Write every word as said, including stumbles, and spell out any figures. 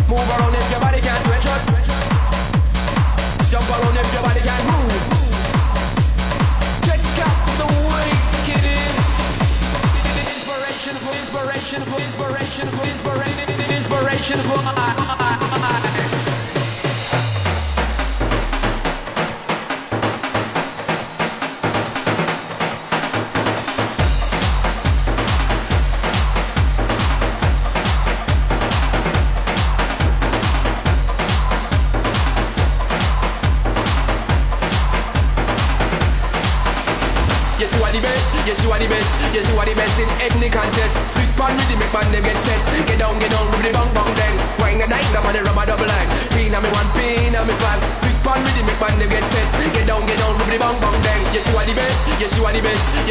Move around if your body can't stretch out. Jump around if your body can't move. Check out the wicked is. Inspiration for inspiration for inspiration for inspiration inspiration for yes, you are the best, yes, you are the best, yes, you are the best in any contest. Big pan with the make man them get set. Get down, get down with the bang bang then. Wine a night, up on the rubber double line. Pin on me one, pin on me five. Big pan with the make man them get set. Get down, get down with the bang bang then. Yes, you are the best, yes, you are the best.